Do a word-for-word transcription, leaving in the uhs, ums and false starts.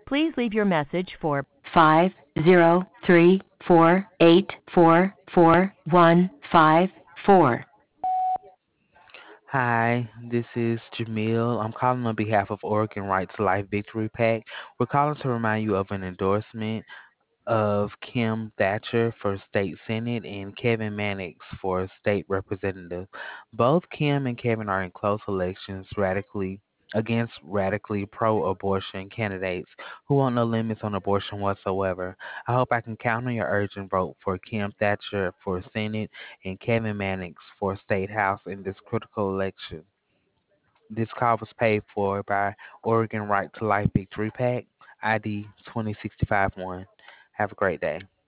Please leave your message for five zero three four eight four four one five four. Hi, this is Jamil. I'm calling on behalf of Oregon Right to Life Victory PAC. We're calling to remind you of an endorsement of Kim Thatcher for state senate and Kevin Mannix for state representative. Both Kim and Kevin are in close elections radically against radically pro-abortion candidates who want no limits on abortion whatsoever. I hope I can count on your urgent vote for Kim Thatcher for Senate and Kevin Mannix for State House in this critical election. This call was paid for by Oregon Right to Life Victory PAC, I D two zero six five one. Have a great day.